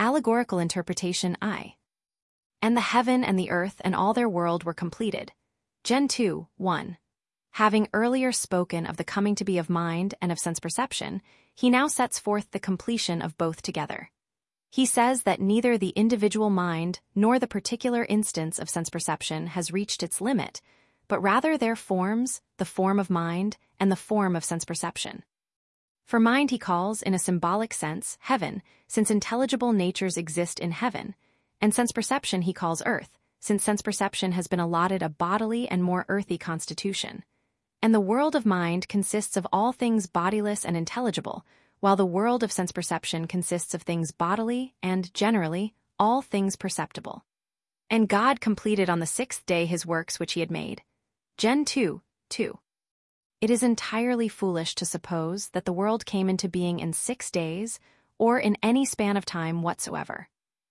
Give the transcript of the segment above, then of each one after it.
Allegorical interpretation I. And the heaven and the earth and all their world were completed. Gen 2, 1. Having earlier spoken of the coming to be of mind and of sense perception, he now sets forth the completion of both together. He says that neither the individual mind nor the particular instance of sense perception has reached its limit, but rather their forms, the form of mind and the form of sense perception. For mind he calls, in a symbolic sense, heaven, since intelligible natures exist in heaven, and sense perception he calls earth, since sense perception has been allotted a bodily and more earthy constitution. And the world of mind consists of all things bodiless and intelligible, while the world of sense perception consists of things bodily and, generally, all things perceptible. And God completed on the sixth day his works which he had made. Gen 2, 2. It is entirely foolish to suppose that the world came into being in 6 days or in any span of time whatsoever.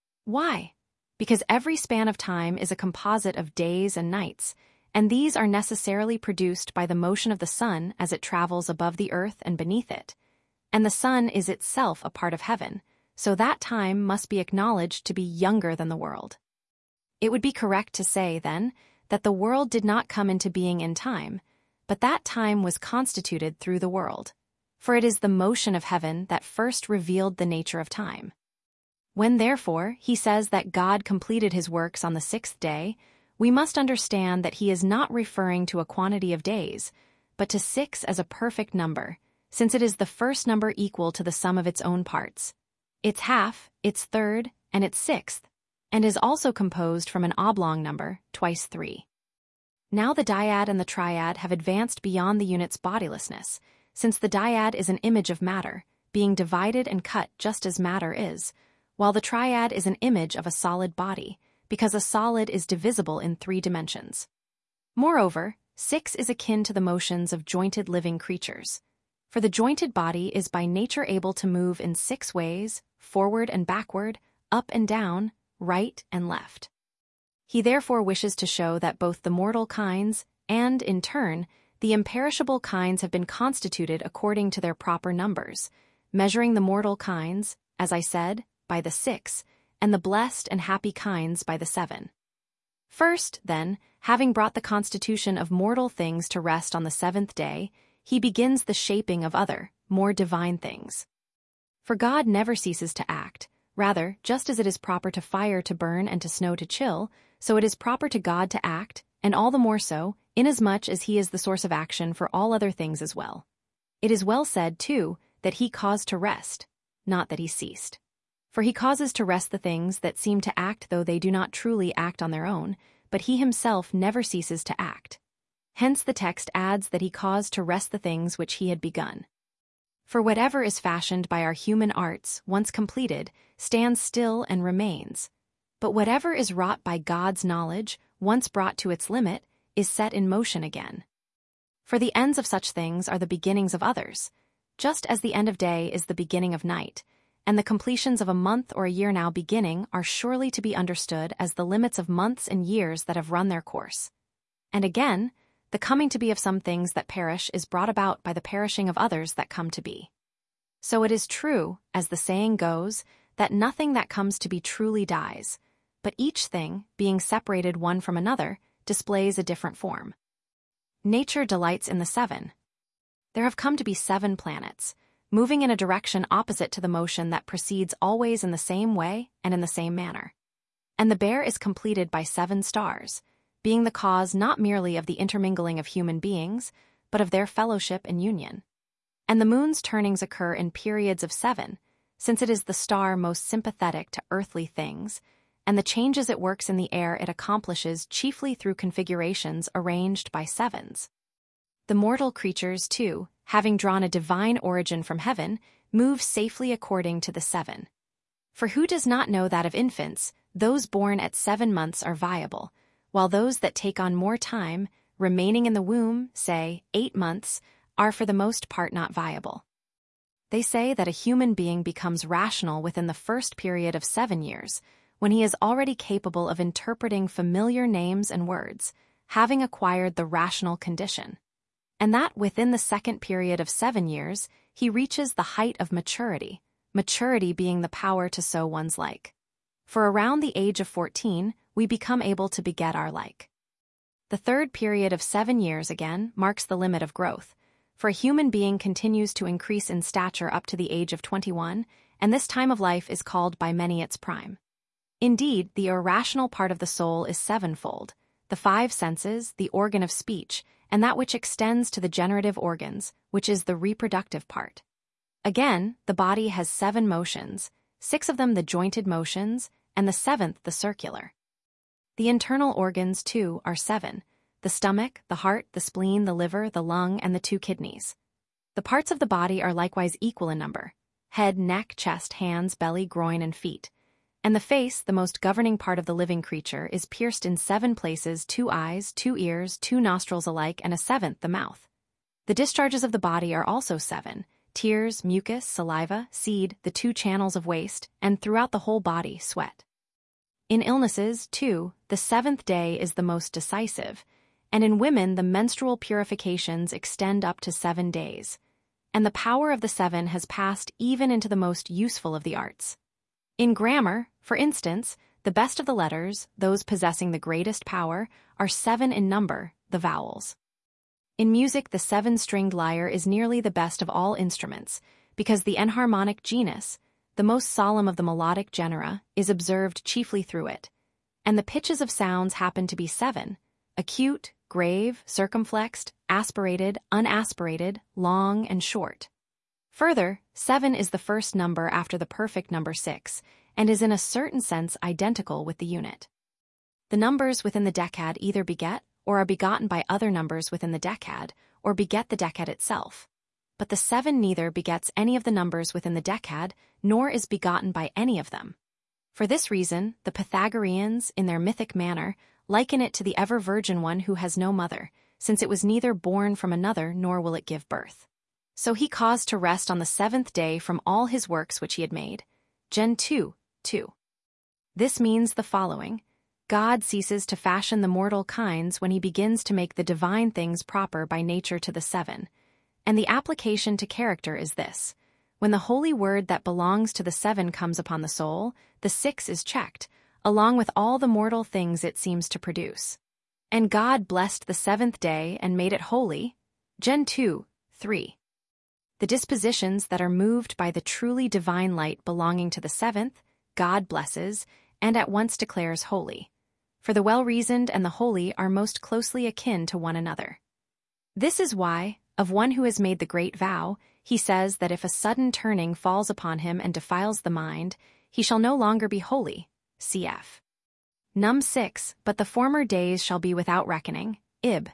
Why? Because every span of time is a composite of days and nights, and these are necessarily produced by the motion of the sun as it travels above the earth and beneath it. And the sun is itself a part of heaven, so that time must be acknowledged to be younger than the world. It would be correct to say, then, that the world did not come into being in time, but that time was constituted through the world, for it is the motion of heaven that first revealed the nature of time. When, therefore, he says that God completed his works on the sixth day, we must understand that he is not referring to a quantity of days, but to 6 as a perfect number, since it is the first number equal to the sum of its own parts, its half, its third, and its sixth, and is also composed from an oblong number, twice 3. Now the dyad and the triad have advanced beyond the unit's bodilessness, since the dyad is an image of matter, being divided and cut just as matter is, while the triad is an image of a solid body, because a solid is divisible in 3 dimensions. Moreover, 6 is akin to the motions of jointed living creatures, for the jointed body is by nature able to move in 6 ways, forward and backward, up and down, right and left. He therefore wishes to show that both the mortal kinds and, in turn, the imperishable kinds have been constituted according to their proper numbers, measuring the mortal kinds, as I said, by the 6, and the blessed and happy kinds by the 7. First, then, having brought the constitution of mortal things to rest on the 7th day, he begins the shaping of other, more divine things. For God never ceases to act. Rather, just as it is proper to fire to burn and to snow to chill, so it is proper to God to act, and all the more so, inasmuch as he is the source of action for all other things as well. It is well said, too, that he caused to rest, not that he ceased. For he causes to rest the things that seem to act though they do not truly act on their own, but he himself never ceases to act. Hence the text adds that he caused to rest the things which he had begun. For whatever is fashioned by our human arts, once completed, stands still and remains. But whatever is wrought by God's knowledge, once brought to its limit, is set in motion again. For the ends of such things are the beginnings of others, just as the end of day is the beginning of night, and the completions of a month or a year now beginning are surely to be understood as the limits of months and years that have run their course. And again, the coming to be of some things that perish is brought about by the perishing of others that come to be. So it is true, as the saying goes, that nothing that comes to be truly dies, but each thing, being separated one from another, displays a different form. Nature delights in the 7. There have come to be 7 planets, moving in a direction opposite to the motion that proceeds always in the same way and in the same manner. And the bear is completed by 7 stars, being the cause not merely of the intermingling of human beings, but of their fellowship and union. And the moon's turnings occur in periods of 7, since it is the star most sympathetic to earthly things, and the changes it works in the air it accomplishes chiefly through configurations arranged by 7s. The mortal creatures, too, having drawn a divine origin from heaven, move safely according to the 7. For who does not know that of infants, those born at 7 months are viable, while those that take on more time, remaining in the womb, say, 8 months, are for the most part not viable. They say that a human being becomes rational within the first period of 7 years, when he is already capable of interpreting familiar names and words, having acquired the rational condition, and that within the second period of 7 years he reaches the height of maturity, maturity being the power to sow one's like. For around the age of 14, we become able to beget our like. The third period of 7 years, again, marks the limit of growth, for a human being continues to increase in stature up to the age of 21, and this time of life is called by many its prime. Indeed, the irrational part of the soul is sevenfold: the 5 senses, the organ of speech, and that which extends to the generative organs, which is the reproductive part. Again, the body has 7 motions, 6 of them the jointed motions, and the 7th the circular. The internal organs, too, are 7: the stomach, the heart, the spleen, the liver, the lung, and the 2 kidneys. The parts of the body are likewise equal in number: head, neck, chest, hands, belly, groin, and feet. And the face, the most governing part of the living creature, is pierced in 7 places: 2 eyes, 2 ears, 2 nostrils alike, and a 7th, the mouth. The discharges of the body are also 7: tears, mucus, saliva, seed, the 2 channels of waste, and throughout the whole body, sweat. In illnesses, too, the 7th day is the most decisive, and in women the menstrual purifications extend up to 7 days, and the power of the 7 has passed even into the most useful of the arts. In grammar, for instance, the best of the letters, those possessing the greatest power, are 7 in number, the vowels. In music, the 7-stringed lyre is nearly the best of all instruments, because the enharmonic genus, the most solemn of the melodic genera, is observed chiefly through it, and the pitches of sounds happen to be 7: acute, grave, circumflexed, aspirated, unaspirated, long, and short. Further, 7 is the first number after the perfect number 6, and is in a certain sense identical with the unit. The numbers within the decad either beget or are begotten by other numbers within the decad, or beget the decad itself. But the 7 neither begets any of the numbers within the decad, nor is begotten by any of them. For this reason, the Pythagoreans, in their mythic manner, liken it to the ever-virgin one who has no mother, since it was neither born from another nor will it give birth. So he caused to rest on the 7th day from all his works which he had made. Gen 2, 2. This means the following: God ceases to fashion the mortal kinds when he begins to make the divine things proper by nature to the 7. And the application to character is this: when the holy word that belongs to the 7 comes upon the soul, the 6 is checked, along with all the mortal things it seems to produce. And God blessed the 7th day and made it holy. Gen 2, 3. The dispositions that are moved by the truly divine light belonging to the 7th, God blesses, and at once declares holy. For the well-reasoned and the holy are most closely akin to one another. This is why, of one who has made the great vow, he says that if a sudden turning falls upon him and defiles the mind, he shall no longer be holy. Cf. Num 6, but the former days shall be without reckoning. Ib.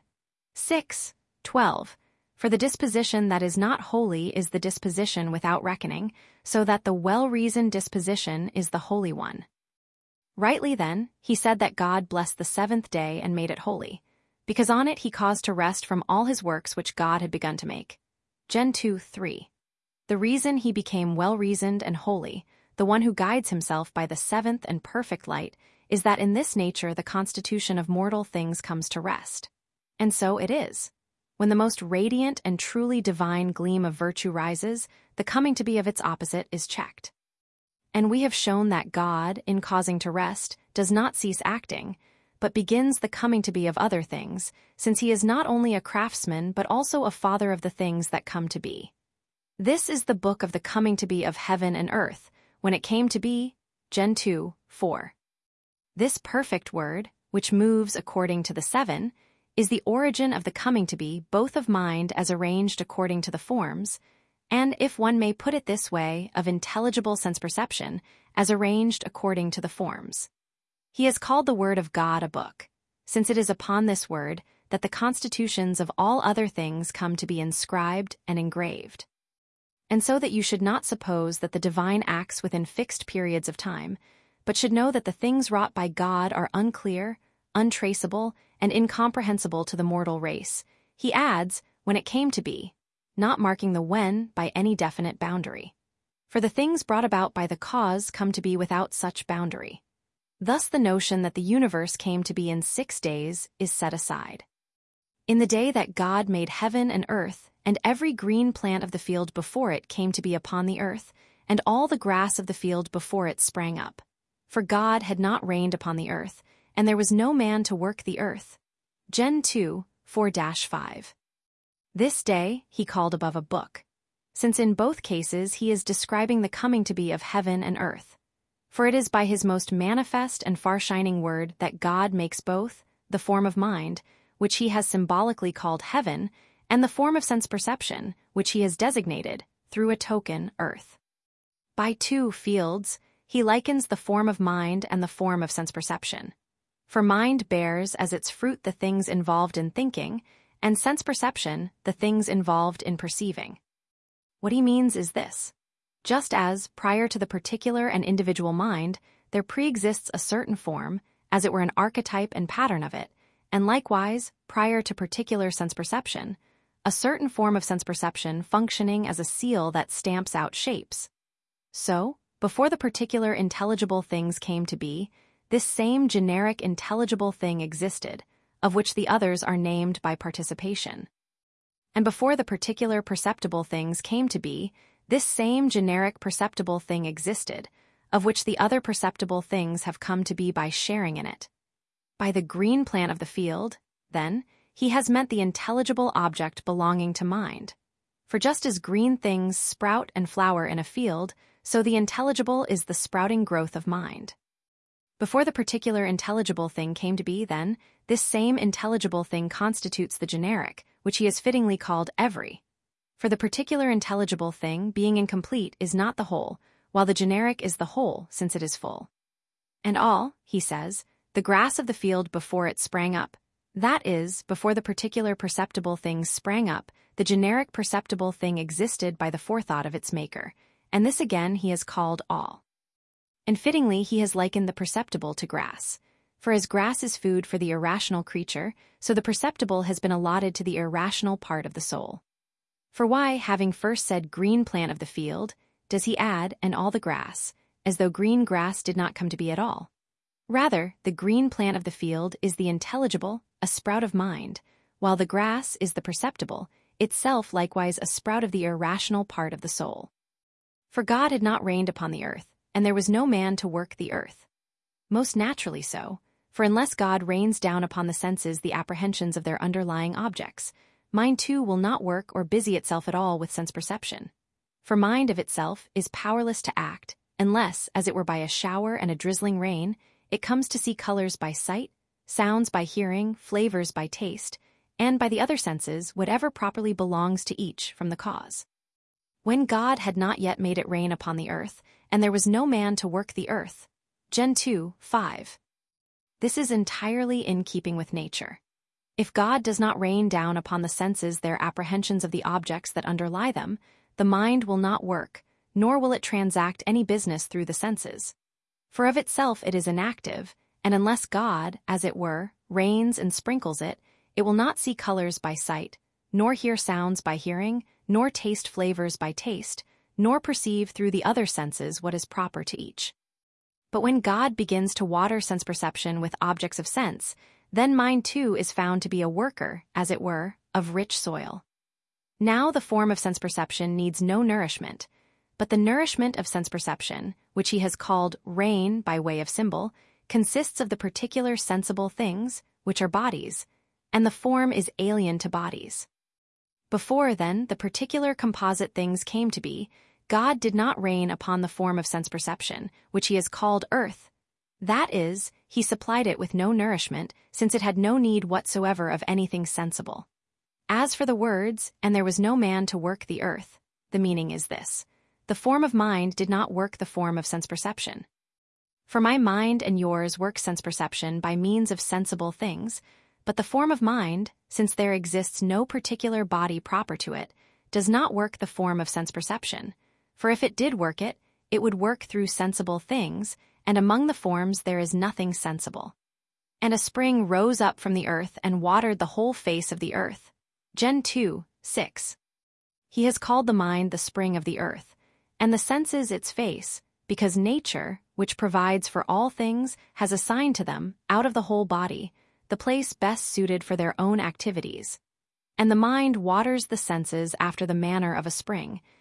6, 12. For the disposition that is not holy is the disposition without reckoning, so that the well-reasoned disposition is the holy one. Rightly then, he said that God blessed the 7th day and made it holy, because on it he caused to rest from all his works which God had begun to make. Gen 2, 3. The reason he became well-reasoned and holy, the one who guides himself by the 7th and perfect light, is that in this nature the constitution of mortal things comes to rest. And so it is. When the most radiant and truly divine gleam of virtue rises, the coming to be of its opposite is checked. And we have shown that God, in causing to rest, does not cease acting, but begins the coming to be of other things, since he is not only a craftsman but also a father of the things that come to be. This is the book of the coming to be of heaven and earth, when it came to be. Gen 2, 4. This perfect word, which moves according to the 7, is the origin of the coming to be both of mind as arranged according to the forms, and, if one may put it this way, of intelligible sense-perception, as arranged according to the forms. He has called the word of God a book, since it is upon this word that the constitutions of all other things come to be inscribed and engraved. And so that you should not suppose that the divine acts within fixed periods of time, but should know that the things wrought by God are unclear, untraceable, and incomprehensible to the mortal race, he adds, when it came to be, not marking the when by any definite boundary. For the things brought about by the cause come to be without such boundary. Thus the notion that the universe came to be in 6 days is set aside. In the day that God made heaven and earth, and every green plant of the field before it came to be upon the earth, and all the grass of the field before it sprang up. For God had not rained upon the earth, and there was no man to work the earth. Gen 2, 4-5. This day he called above a book, since in both cases he is describing the coming to be of heaven and earth. For it is by his most manifest and far-shining word that God makes both the form of mind, which he has symbolically called heaven, and the form of sense perception, which he has designated, through a token, earth. By two fields, he likens the form of mind and the form of sense perception. For mind bears as its fruit the things involved in thinking, and sense perception the things involved in perceiving. What he means is this. Just as, prior to the particular and individual mind, there pre-exists a certain form, as it were an archetype and pattern of it, and likewise, prior to particular sense perception, a certain form of sense perception functioning as a seal that stamps out shapes. So, before the particular intelligible things came to be, this same generic intelligible thing existed, of which the others are named by participation. And before the particular perceptible things came to be, this same generic perceptible thing existed, of which the other perceptible things have come to be by sharing in it. By the green plant of the field, then, he has meant the intelligible object belonging to mind. For just as green things sprout and flower in a field, so the intelligible is the sprouting growth of mind. Before the particular intelligible thing came to be, then, this same intelligible thing constitutes the generic, which he has fittingly called every. For the particular intelligible thing, being incomplete, is not the whole, while the generic is the whole, since it is full. And all, he says, the grass of the field before it sprang up, that is, before the particular perceptible thing sprang up, the generic perceptible thing existed by the forethought of its maker, and this again he has called all. And fittingly he has likened the perceptible to grass. For as grass is food for the irrational creature, so the perceptible has been allotted to the irrational part of the soul. For why, having first said green plant of the field, does he add, and all the grass, as though green grass did not come to be at all? Rather, the green plant of the field is the intelligible, a sprout of mind, while the grass is the perceptible, itself likewise a sprout of the irrational part of the soul. For God had not rained upon the earth, and there was no man to work the earth. Most naturally so, for unless God rains down upon the senses the apprehensions of their underlying objects, mind too will not work or busy itself at all with sense perception. For mind of itself is powerless to act, unless, as it were by a shower and a drizzling rain, it comes to see colors by sight, sounds by hearing, flavors by taste, and by the other senses whatever properly belongs to each from the cause. When God had not yet made it rain upon the earth, and there was no man to work the earth. Gen 2, 5. This is entirely in keeping with nature. If God does not rain down upon the senses their apprehensions of the objects that underlie them, the mind will not work, nor will it transact any business through the senses. For of itself it is inactive, and unless God, as it were, rains and sprinkles it, it will not see colors by sight, nor hear sounds by hearing, nor taste flavors by taste, nor perceive through the other senses what is proper to each. But when God begins to water sense perception with objects of sense, then mind too is found to be a worker, as it were, of rich soil. Now the form of sense perception needs no nourishment, but the nourishment of sense perception, which he has called rain by way of symbol, consists of the particular sensible things, which are bodies, and the form is alien to bodies. Before, then, the particular composite things came to be, God did not rain upon the form of sense perception, which he has called earth. That is, he supplied it with no nourishment, since it had no need whatsoever of anything sensible. As for the words, and there was no man to work the earth, the meaning is this. The form of mind did not work the form of sense perception. For my mind and yours work sense perception by means of sensible things, but the form of mind, since there exists no particular body proper to it, does not work the form of sense perception. For if it did work it, it would work through sensible things, and among the forms there is nothing sensible. And a spring rose up from the earth and watered the whole face of the earth. Gen 2, 6. He has called the mind the spring of the earth, and the senses its face, because nature, which provides for all things, has assigned to them, out of the whole body, the place best suited for their own activities. And the mind waters the senses after the manner of a spring,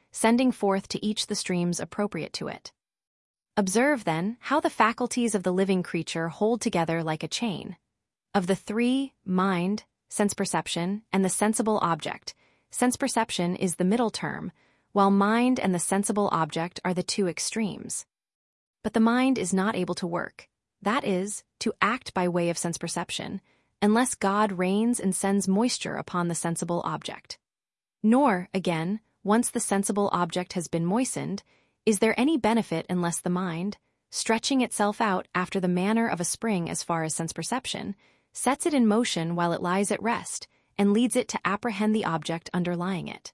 sending forth to each the streams appropriate to it. Observe, then, how the faculties of the living creature hold together like a chain. Of the three, mind, sense perception, and the sensible object, sense perception is the middle term, while mind and the sensible object are the two extremes. But the mind is not able to work, that is, to act by way of sense perception, unless God rains and sends moisture upon the sensible object. Nor, again, once the sensible object has been moistened, is there any benefit unless the mind, stretching itself out after the manner of a spring as far as sense perception, sets it in motion while it lies at rest, and leads it to apprehend the object underlying it.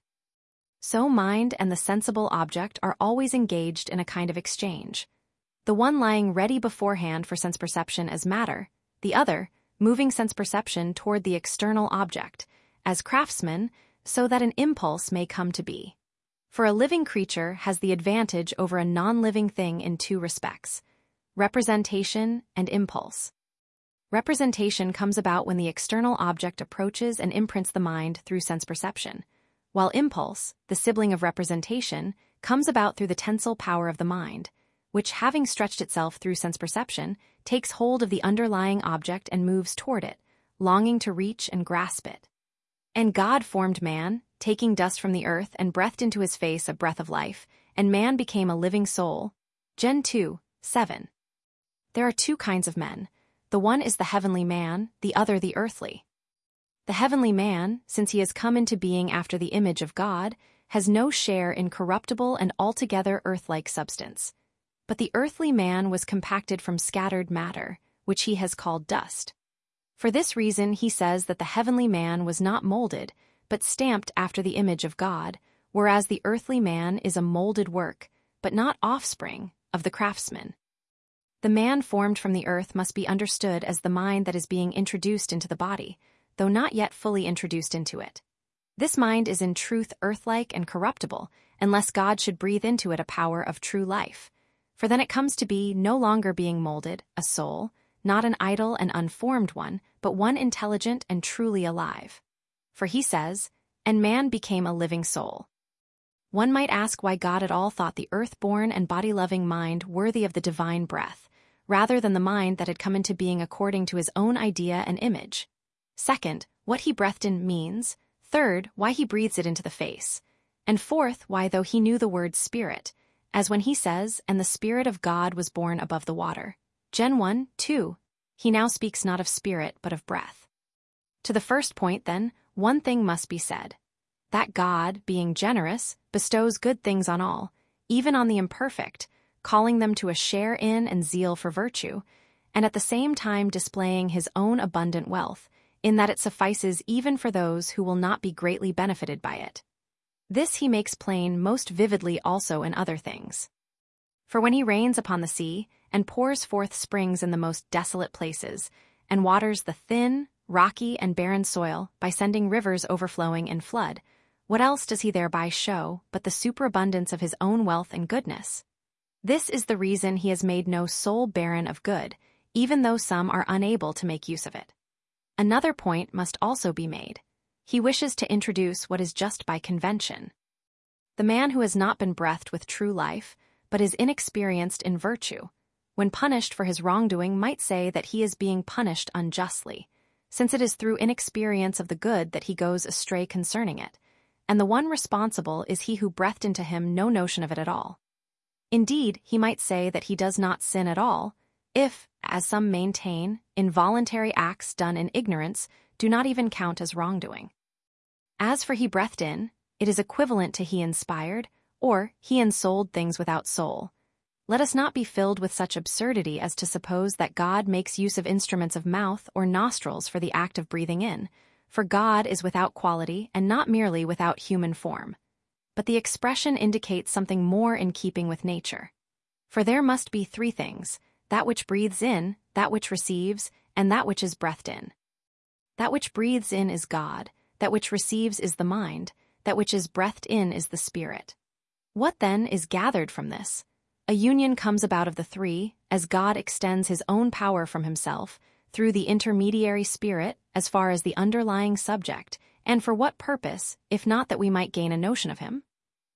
So mind and the sensible object are always engaged in a kind of exchange, the one lying ready beforehand for sense perception as matter, the other moving sense perception toward the external object, as craftsman, so that an impulse may come to be. For a living creature has the advantage over a non-living thing in two respects: representation and impulse. Representation comes about when the external object approaches and imprints the mind through sense perception, while impulse, the sibling of representation, comes about through the tensile power of the mind, which, having stretched itself through sense perception, takes hold of the underlying object and moves toward it, longing to reach and grasp it. And God formed man, taking dust from the earth and breathed into his face a breath of life, and man became a living soul. Gen 2:7. There are two kinds of men. The one is the heavenly man, the other the earthly. The heavenly man, since he has come into being after the image of God, has no share in corruptible and altogether earth-like substance. But the earthly man was compacted from scattered matter, which he has called dust. For this reason he says that the heavenly man was not molded, but stamped after the image of God, whereas the earthly man is a molded work, but not offspring, of the craftsman. The man formed from the earth must be understood as the mind that is being introduced into the body, though not yet fully introduced into it. This mind is in truth earth-like and corruptible, unless God should breathe into it a power of true life. For then it comes to be no longer being molded, a soul, not an idle and unformed one, but one intelligent and truly alive. For he says, "And man became a living soul." One might ask why God at all thought the earth-born and body-loving mind worthy of the divine breath, rather than the mind that had come into being according to his own idea and image. Second, what he breathed in means. Third, why he breathes it into the face. And fourth, why, though he knew the word spirit, as when he says, "And the Spirit of God was born above the water." Gen 1:2, he now speaks not of spirit but of breath. To the first point, then, one thing must be said: that God, being generous, bestows good things on all, even on the imperfect, calling them to a share in and zeal for virtue, and at the same time displaying his own abundant wealth, in that it suffices even for those who will not be greatly benefited by it. This he makes plain most vividly also in other things. For when he rains upon the sea, and pours forth springs in the most desolate places, and waters the thin, rocky, and barren soil by sending rivers overflowing in flood, what else does he thereby show but the superabundance of his own wealth and goodness? This is the reason he has made no soul barren of good, even though some are unable to make use of it. Another point must also be made. He wishes to introduce what is just by convention. The man who has not been breathed with true life, but is inexperienced in virtue, when punished for his wrongdoing might say that he is being punished unjustly, since it is through inexperience of the good that he goes astray concerning it, and the one responsible is he who breathed into him no notion of it at all. Indeed, he might say that he does not sin at all, if, as some maintain, involuntary acts done in ignorance do not even count as wrongdoing. As for he breathed in, it is equivalent to he inspired, or he ensouled things without soul. Let us not be filled with such absurdity as to suppose that God makes use of instruments of mouth or nostrils for the act of breathing in, for God is without quality and not merely without human form. But the expression indicates something more in keeping with nature. For there must be three things: that which breathes in, that which receives, and that which is breathed in. That which breathes in is God, that which receives is the mind, that which is breathed in is the spirit. What then is gathered from this? A union comes about of the three, as God extends his own power from himself, through the intermediary spirit, as far as the underlying subject, and for what purpose, if not that we might gain a notion of him?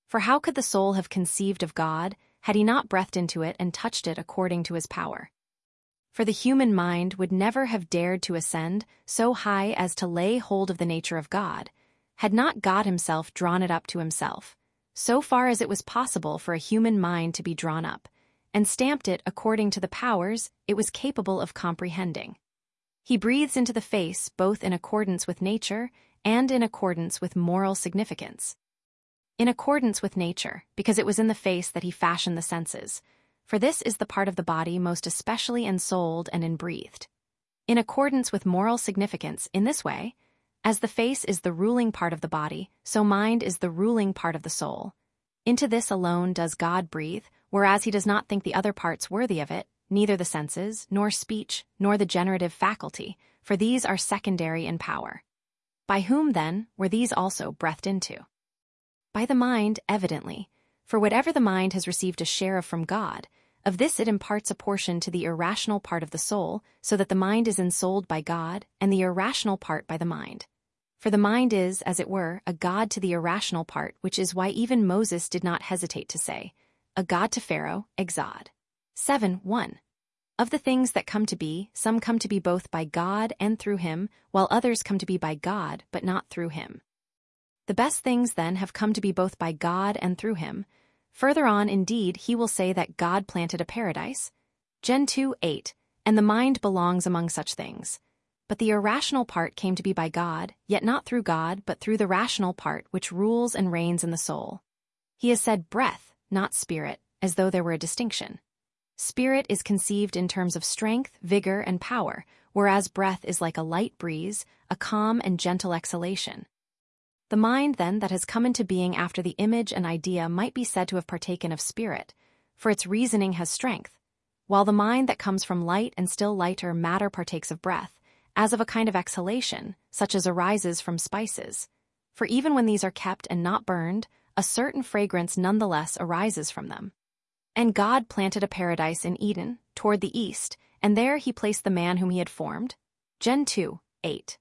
For how could the soul have conceived of God, had he not breathed into it and touched it according to his power? For the human mind would never have dared to ascend so high as to lay hold of the nature of God, had not God himself drawn it up to himself, so far as it was possible for a human mind to be drawn up, and stamped it according to the powers it was capable of comprehending. He breathes into the face both in accordance with nature and in accordance with moral significance. In accordance with nature, because it was in the face that he fashioned the senses, for this is the part of the body most especially ensouled and inbreathed. In accordance with moral significance, in this way, as the face is the ruling part of the body, so mind is the ruling part of the soul. Into this alone does God breathe, whereas he does not think the other parts worthy of it, neither the senses, nor speech, nor the generative faculty, for these are secondary in power. By whom, then, were these also breathed into? By the mind, evidently, for whatever the mind has received a share of from God, of this it imparts a portion to the irrational part of the soul, so that the mind is ensouled by God, and the irrational part by the mind. For the mind is, as it were, a god to the irrational part, which is why even Moses did not hesitate to say, a god to Pharaoh, exod. 7:1. Of the things that come to be, some come to be both by God and through him, while others come to be by God, but not through him. The best things, then, have come to be both by God and through him. Further on, indeed, he will say that God planted a paradise. Gen 2:8, and the mind belongs among such things. But the irrational part came to be by God, yet not through God, but through the rational part which rules and reigns in the soul. He has said breath, not spirit, as though there were a distinction. Spirit is conceived in terms of strength, vigor, and power, whereas breath is like a light breeze, a calm and gentle exhalation. The mind, then, that has come into being after the image and idea might be said to have partaken of spirit, for its reasoning has strength, while the mind that comes from light and still lighter matter partakes of breath, as of a kind of exhalation, such as arises from spices. For even when these are kept and not burned, a certain fragrance nonetheless arises from them. And God planted a paradise in Eden, toward the east, and there he placed the man whom he had formed. Gen 2:8.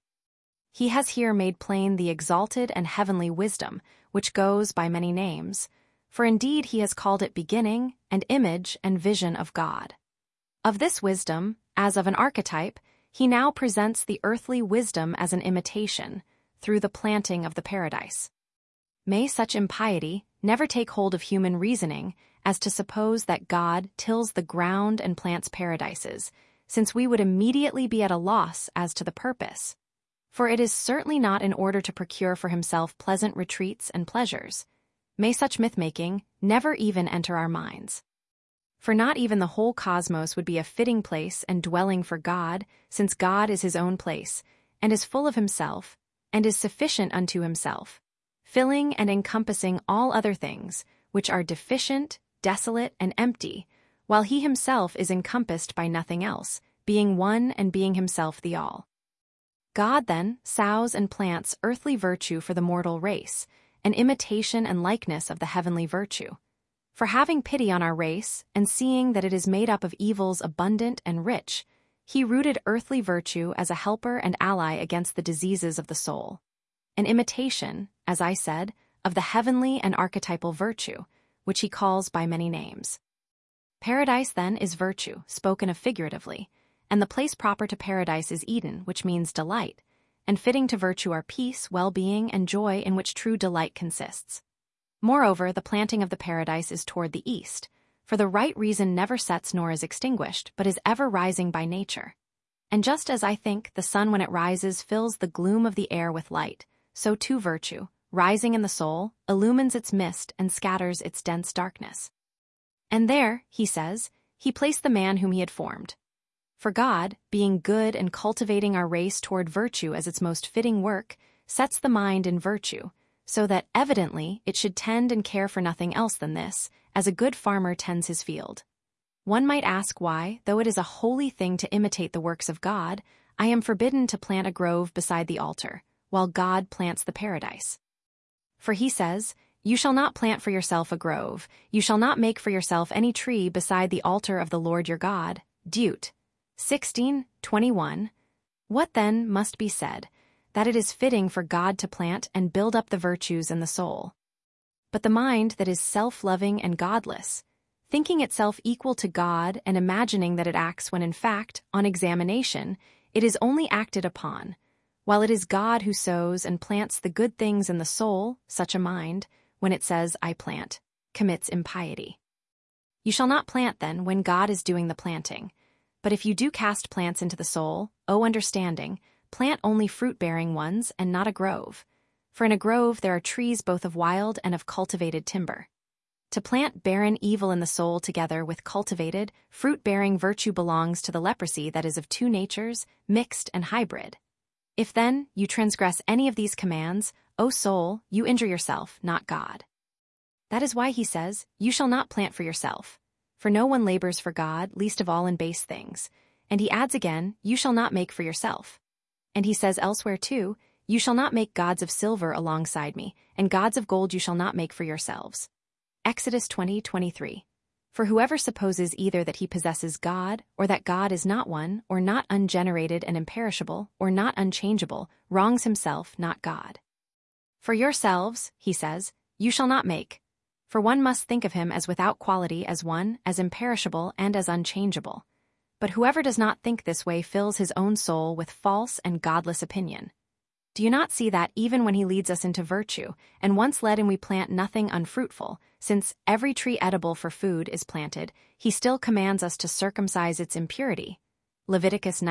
He has here made plain the exalted and heavenly wisdom, which goes by many names, for indeed he has called it beginning and image and vision of God. Of this wisdom, as of an archetype, he now presents the earthly wisdom as an imitation, through the planting of the paradise. May such impiety never take hold of human reasoning as to suppose that God tills the ground and plants paradises, since we would immediately be at a loss as to the purpose. For it is certainly not in order to procure for himself pleasant retreats and pleasures. May such myth-making never even enter our minds. For not even the whole cosmos would be a fitting place and dwelling for God, since God is his own place, and is full of himself, and is sufficient unto himself, filling and encompassing all other things, which are deficient, desolate, and empty, while he himself is encompassed by nothing else, being one and being himself the all. God, then, sows and plants earthly virtue for the mortal race, an imitation and likeness of the heavenly virtue. For having pity on our race, and seeing that it is made up of evils abundant and rich, he rooted earthly virtue as a helper and ally against the diseases of the soul. An imitation, as I said, of the heavenly and archetypal virtue, which he calls by many names. Paradise, then, is virtue, spoken of figuratively, and the place proper to paradise is Eden, which means delight, and fitting to virtue are peace, well-being, and joy in which true delight consists. Moreover, the planting of the paradise is toward the east, for the right reason never sets nor is extinguished, but is ever rising by nature. And just as I think the sun when it rises fills the gloom of the air with light, so too virtue, rising in the soul, illumines its mist and scatters its dense darkness. And there, he says, he placed the man whom he had formed. For God, being good and cultivating our race toward virtue as its most fitting work, sets the mind in virtue, so that evidently it should tend and care for nothing else than this, as a good farmer tends his field. One might ask why, though it is a holy thing to imitate the works of God, I am forbidden to plant a grove beside the altar, while God plants the paradise. For he says, "You shall not plant for yourself a grove, you shall not make for yourself any tree beside the altar of the Lord your God." Deut. 16:21. What then must be said? That it is fitting for God to plant and build up the virtues in the soul. But the mind that is self-loving and godless, thinking itself equal to God and imagining that it acts when in fact, on examination, it is only acted upon, while it is God who sows and plants the good things in the soul, such a mind, when it says, I plant, commits impiety. You shall not plant then when God is doing the planting. But if you do cast plants into the soul, O understanding, plant only fruit-bearing ones and not a grove. For in a grove there are trees both of wild and of cultivated timber. To plant barren evil in the soul together with cultivated, fruit-bearing virtue belongs to the leprosy that is of two natures, mixed and hybrid. If then you transgress any of these commands, O soul, you injure yourself, not God. That is why he says, You shall not plant for yourself. For no one labors for God, least of all in base things. And he adds again, You shall not make for yourself. And he says elsewhere too, You shall not make gods of silver alongside me, and gods of gold you shall not make for yourselves. Exodus 20:23. For whoever supposes either that he possesses God, or that God is not one, or not ungenerated and imperishable, or not unchangeable, wrongs himself, not God. For yourselves, he says, you shall not make. For one must think of him as without quality as one, as imperishable and as unchangeable. But whoever does not think this way fills his own soul with false and godless opinion. Do you not see that even when he leads us into virtue, and once led and we plant nothing unfruitful, since every tree edible for food is planted, he still commands us to circumcise its impurity? Leviticus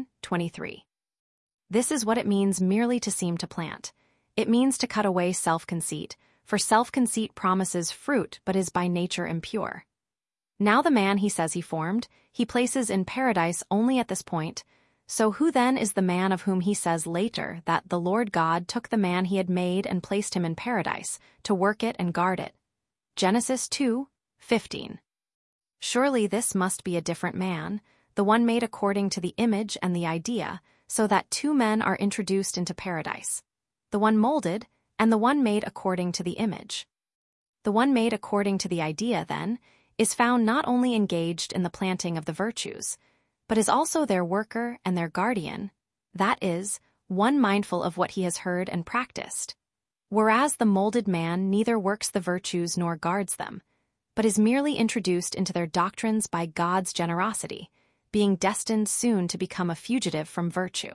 19:23. This is what it means merely to seem to plant. It means to cut away self-conceit, for self-conceit promises fruit but is by nature impure. Now the man he says he formed, he places in paradise only at this point. So who then is the man of whom he says later that the Lord God took the man he had made and placed him in paradise, to work it and guard it? Genesis 2:15. Surely this must be a different man, the one made according to the image and the idea, so that two men are introduced into paradise, the one molded and the one made according to the image. The one made according to the idea, then, is found not only engaged in the planting of the virtues, but is also their worker and their guardian, that is, one mindful of what he has heard and practiced. Whereas the molded man neither works the virtues nor guards them, but is merely introduced into their doctrines by God's generosity, being destined soon to become a fugitive from virtue.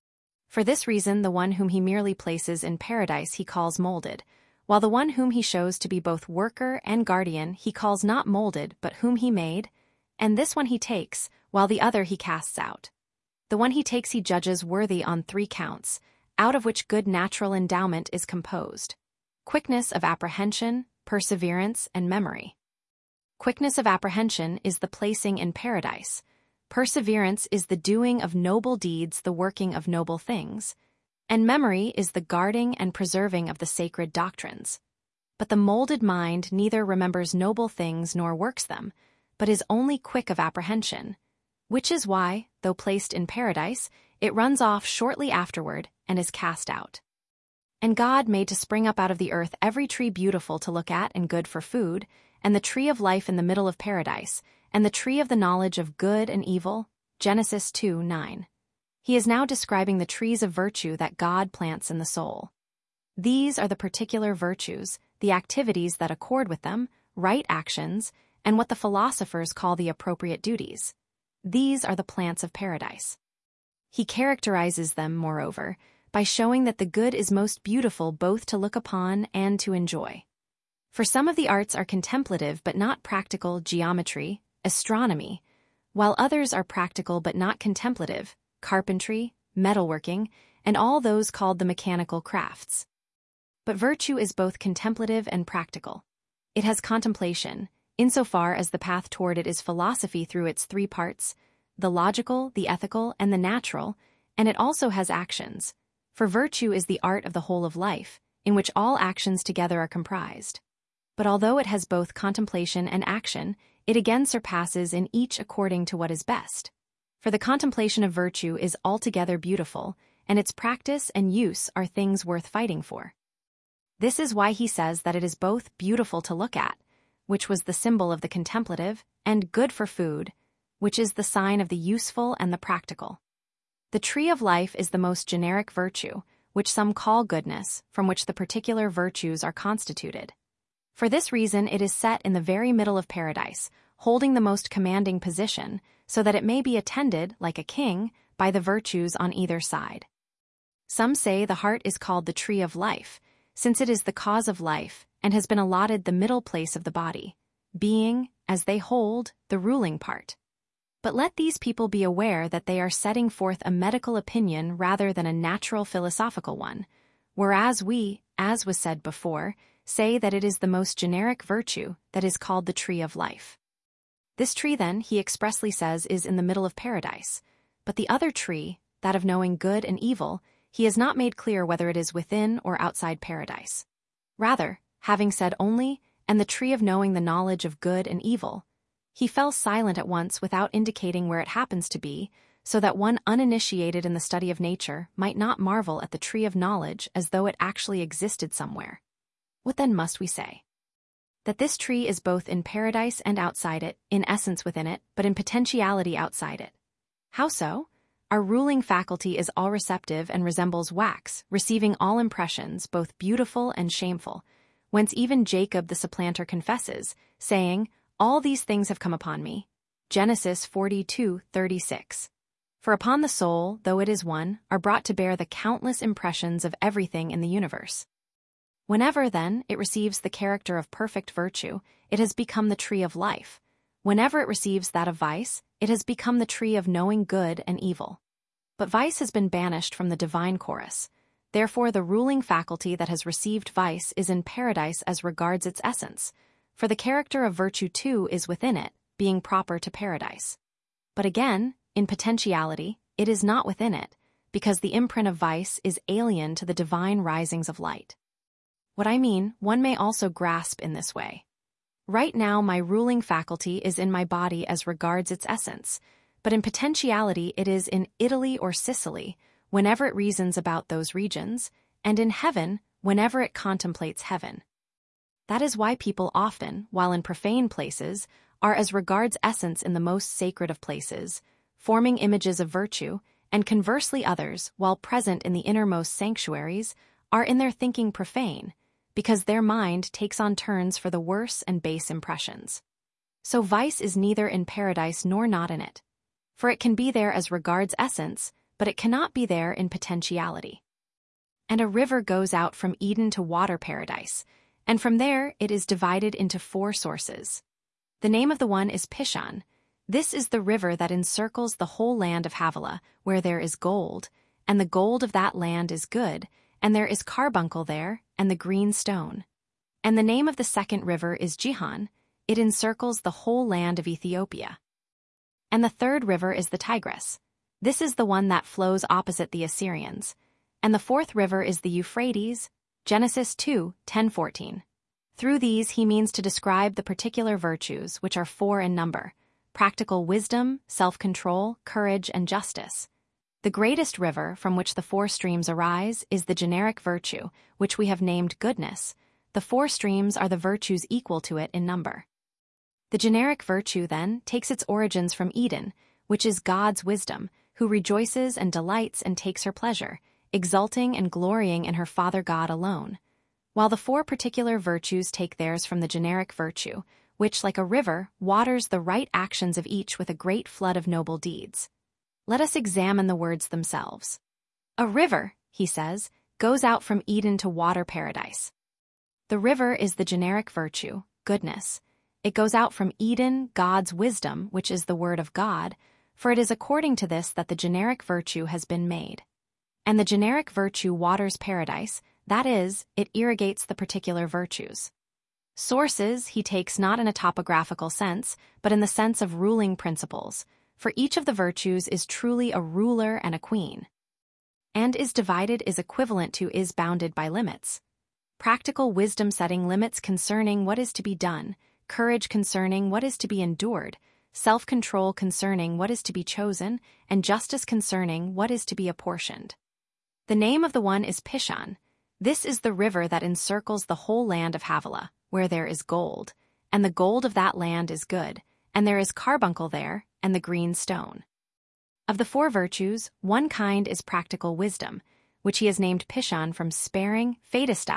For this reason the one whom he merely places in paradise he calls molded, while the one whom he shows to be both worker and guardian he calls not molded but whom he made, and this one he takes, while the other he casts out. The one he takes he judges worthy on 3 counts, out of which good natural endowment is composed: quickness of apprehension, perseverance, and memory. Quickness of apprehension is the placing in paradise. Perseverance is the doing of noble deeds, the working of noble things. And memory is the guarding and preserving of the sacred doctrines. But the molded mind neither remembers noble things nor works them, but is only quick of apprehension, which is why, though placed in paradise, it runs off shortly afterward and is cast out. And God made to spring up out of the earth every tree beautiful to look at and good for food, and the tree of life in the middle of paradise, and the tree of the knowledge of good and evil. Genesis 2:9. He is now describing the trees of virtue that God plants in the soul. These are the particular virtues, the activities that accord with them, right actions, and what the philosophers call the appropriate duties. These are the plants of paradise. He characterizes them, moreover, by showing that the good is most beautiful both to look upon and to enjoy. For some of the arts are contemplative but not practical: geometry, astronomy, while others are practical but not contemplative: carpentry, metalworking, and all those called the mechanical crafts. But virtue is both contemplative and practical. It has contemplation, insofar as the path toward it is philosophy through its 3 parts, the logical, the ethical, and the natural, and it also has actions, for virtue is the art of the whole of life, in which all actions together are comprised. But although it has both contemplation and action, it again surpasses in each according to what is best. For the contemplation of virtue is altogether beautiful, and its practice and use are things worth fighting for. This is why he says that it is both beautiful to look at, which was the symbol of the contemplative, and good for food, which is the sign of the useful and the practical. The tree of life is the most generic virtue, which some call goodness, from which the particular virtues are constituted. For this reason, it is set in the very middle of paradise, holding the most commanding position, so that it may be attended, like a king, by the virtues on either side. Some say the heart is called the tree of life, since it is the cause of life and has been allotted the middle place of the body, being, as they hold, the ruling part. But let these people be aware that they are setting forth a medical opinion rather than a natural philosophical one, whereas we, as was said before, say that it is the most generic virtue that is called the tree of life. This tree, then, he expressly says, is in the middle of paradise, but the other tree, that of knowing good and evil, he has not made clear whether it is within or outside paradise. Rather, having said only, and the tree of knowing the knowledge of good and evil, he fell silent at once without indicating where it happens to be, so that one uninitiated in the study of nature might not marvel at the tree of knowledge as though it actually existed somewhere. What then must we say? That this tree is both in paradise and outside it, in essence within it, but in potentiality outside it. How so? Our ruling faculty is all receptive and resembles wax, receiving all impressions, both beautiful and shameful, whence even Jacob the supplanter confesses, saying, "All these things have come upon me." Genesis 42:36. For upon the soul, though it is one, are brought to bear the countless impressions of everything in the universe. Whenever, then, it receives the character of perfect virtue, it has become the tree of life. Whenever it receives that of vice, it has become the tree of knowing good and evil. But vice has been banished from the divine chorus. Therefore, the ruling faculty that has received vice is in paradise as regards its essence, for the character of virtue too is within it, being proper to paradise. But again, in potentiality, it is not within it, because the imprint of vice is alien to the divine risings of light. What I mean, one may also grasp in this way. Right now, my ruling faculty is in my body as regards its essence, but in potentiality it is in Italy or Sicily, whenever it reasons about those regions, and in heaven, whenever it contemplates heaven. That is why people often, while in profane places, are as regards essence in the most sacred of places, forming images of virtue, and conversely others, while present in the innermost sanctuaries, are in their thinking profane, because their mind takes on turns for the worse and base impressions. So vice is neither in paradise nor not in it. For it can be there as regards essence, but it cannot be there in potentiality. And a river goes out from Eden to water paradise, and from there it is divided into 4 sources. The name of the one is Pishon. This is the river that encircles the whole land of Havilah, where there is gold, and the gold of that land is good, and there is carbuncle there, and the green stone. And the name of the second river is Gihon. It encircles the whole land of Ethiopia. And the third river is the Tigris. This is the one that flows opposite the Assyrians. And the fourth river is the Euphrates, Genesis 2:10-14. Through these he means to describe the particular virtues, which are 4 in number: practical wisdom, self-control, courage, and justice. The greatest river from which the 4 streams arise is the generic virtue, which we have named goodness. The 4 streams are the virtues equal to it in number. The generic virtue, then, takes its origins from Eden, which is God's wisdom, who rejoices and delights and takes her pleasure, exulting and glorying in her Father God alone. While the 4 particular virtues take theirs from the generic virtue, which, like a river, waters the right actions of each with a great flood of noble deeds. Let us examine the words themselves. A river, he says, goes out from Eden to water paradise. The river is the generic virtue, goodness. It goes out from Eden, God's wisdom, which is the word of God, for it is according to this that the generic virtue has been made. And the generic virtue waters paradise, that is, it irrigates the particular virtues. Sources he takes not in a topographical sense, but in the sense of ruling principles, for each of the virtues is truly a ruler and a queen. And is divided is equivalent to is bounded by limits. Practical wisdom setting limits concerning what is to be done, courage concerning what is to be endured, self-control concerning what is to be chosen, and justice concerning what is to be apportioned. The name of the one is Pishon. This is the river that encircles the whole land of Havilah, where there is gold, and the gold of that land is good, and there is carbuncle there, and the green stone. Of the 4 virtues, one kind is practical wisdom, which he has named Pishon from sparing, phaedestai,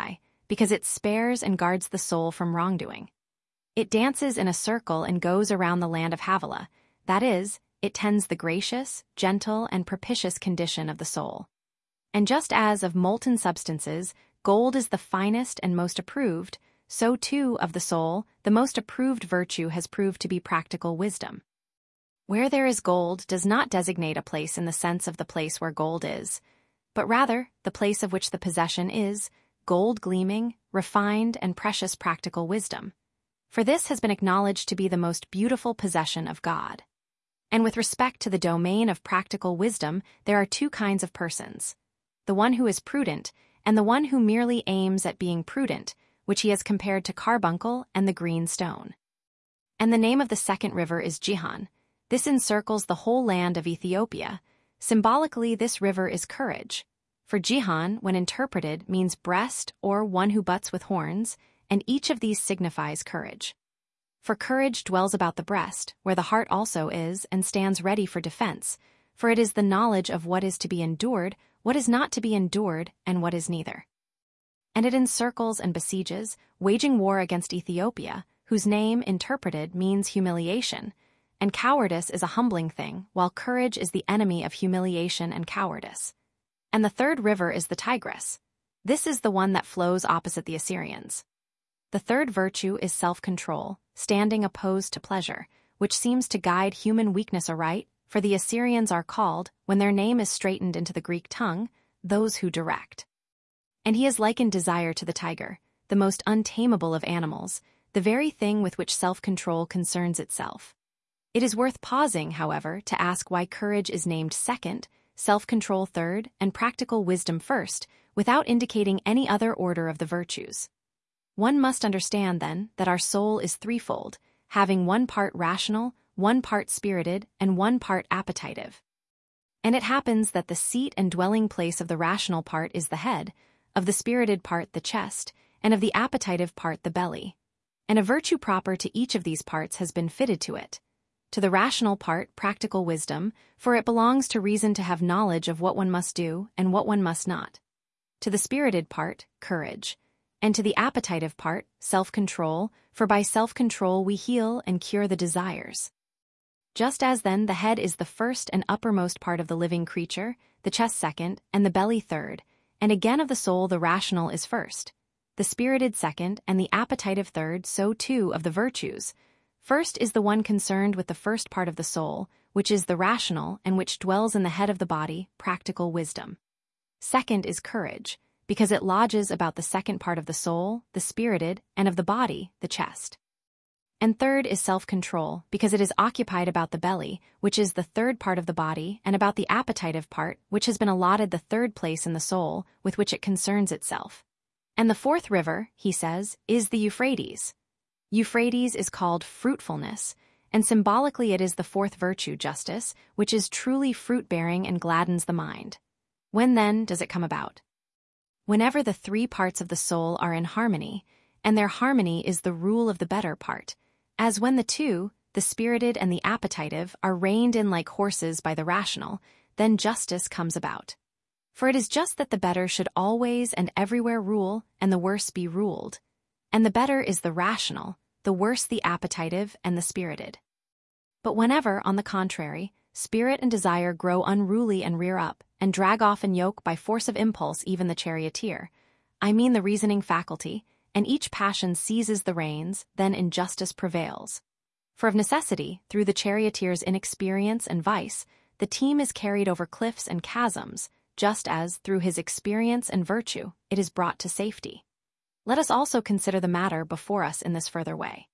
because it spares and guards the soul from wrongdoing. It dances in a circle and goes around the land of Havilah, that is, it tends the gracious, gentle, and propitious condition of the soul. And just as of molten substances, gold is the finest and most approved, so too of the soul, the most approved virtue has proved to be practical wisdom. Where there is gold does not designate a place in the sense of the place where gold is, but rather the place of which the possession is, gold gleaming, refined, and precious practical wisdom. For this has been acknowledged to be the most beautiful possession of God. And with respect to the domain of practical wisdom, there are two kinds of persons: the one who is prudent, and the one who merely aims at being prudent, which he has compared to carbuncle and the green stone. And the name of the second river is Gihon. This encircles the whole land of Ethiopia. Symbolically, this river is courage. For Gihon, when interpreted, means breast or one who butts with horns, and each of these signifies courage. For courage dwells about the breast, where the heart also is, and stands ready for defense, for it is the knowledge of what is to be endured, what is not to be endured, and what is neither. And it encircles and besieges, waging war against Ethiopia, whose name, interpreted, means humiliation, and cowardice is a humbling thing, while courage is the enemy of humiliation and cowardice. And the third river is the Tigris. This is the one that flows opposite the Assyrians. The third virtue is self-control, standing opposed to pleasure, which seems to guide human weakness aright, for the Assyrians are called, when their name is straightened into the Greek tongue, those who direct. And he has likened desire to the tiger, the most untamable of animals, the very thing with which self-control concerns itself. It is worth pausing, however, to ask why courage is named second, self-control third, and practical wisdom first, without indicating any other order of the virtues. One must understand, then, that our soul is threefold, having one part rational, one part spirited, and one part appetitive. And it happens that the seat and dwelling place of the rational part is the head, of the spirited part the chest, and of the appetitive part the belly. And a virtue proper to each of these parts has been fitted to it. To the rational part, practical wisdom, for it belongs to reason to have knowledge of what one must do and what one must not. To the spirited part, courage. And to the appetitive part, self-control, for by self-control we heal and cure the desires. Just as then the head is the first and uppermost part of the living creature, the chest second, and the belly third, and again of the soul the rational is first, the spirited second, and the appetitive third, so too of the virtues. First is the one concerned with the first part of the soul, which is the rational and which dwells in the head of the body, practical wisdom. Second is courage, because it lodges about the second part of the soul, the spirited, and of the body, the chest. And third is self-control, because it is occupied about the belly, which is the third part of the body, and about the appetitive part, which has been allotted the third place in the soul, with which it concerns itself. And the fourth river, he says, is the Euphrates. Euphrates is called fruitfulness, and symbolically it is the fourth virtue, justice, which is truly fruit-bearing and gladdens the mind. When then does it come about? Whenever the three parts of the soul are in harmony, and their harmony is the rule of the better part, as when the two, the spirited and the appetitive, are reined in like horses by the rational, then justice comes about. For it is just that the better should always and everywhere rule, and the worse be ruled. And the better is the rational, the worse the appetitive and the spirited. But whenever, on the contrary, spirit and desire grow unruly and rear up, and drag off and yoke by force of impulse even the charioteer, I mean the reasoning faculty, and each passion seizes the reins, then injustice prevails. For of necessity, through the charioteer's inexperience and vice, the team is carried over cliffs and chasms, just as, through his experience and virtue, it is brought to safety. Let us also consider the matter before us in this further way.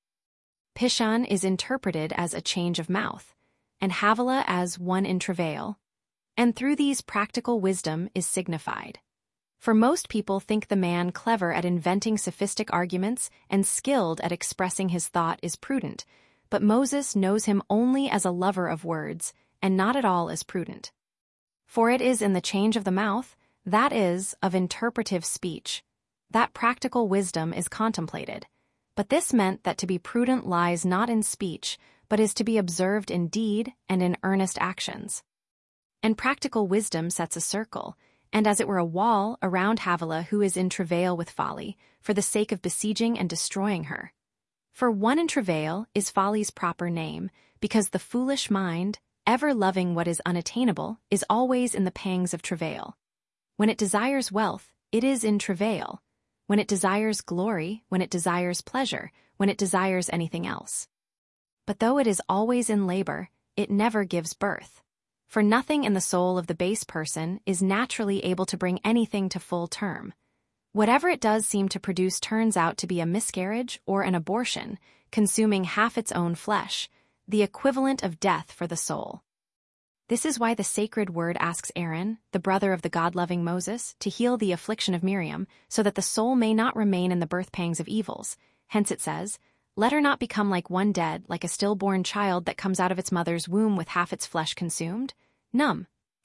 Pishon is interpreted as a change of mouth, and Havilah as one in travail, and through these practical wisdom is signified. For most people think the man clever at inventing sophistic arguments and skilled at expressing his thought is prudent, but Moses knows him only as a lover of words, and not at all as prudent. For it is in the change of the mouth, that is, of interpretive speech, that practical wisdom is contemplated. But this meant that to be prudent lies not in speech, but is to be observed in deed and in earnest actions. And practical wisdom sets a circle, and as it were a wall around Havilah who is in travail with folly, for the sake of besieging and destroying her. For one in travail is folly's proper name, because the foolish mind, ever loving what is unattainable, is always in the pangs of travail. When it desires wealth, it is in travail. When it desires glory, when it desires pleasure, when it desires anything else. But though it is always in labor, it never gives birth. For nothing in the soul of the base person is naturally able to bring anything to full term. Whatever it does seem to produce turns out to be a miscarriage or an abortion, consuming half its own flesh, the equivalent of death for the soul. This is why the sacred word asks Aaron, the brother of the God-loving Moses, to heal the affliction of Miriam, so that the soul may not remain in the birth pangs of evils. Hence it says, "Let her not become like one dead, like a stillborn child that comes out of its mother's womb with half its flesh consumed." Num.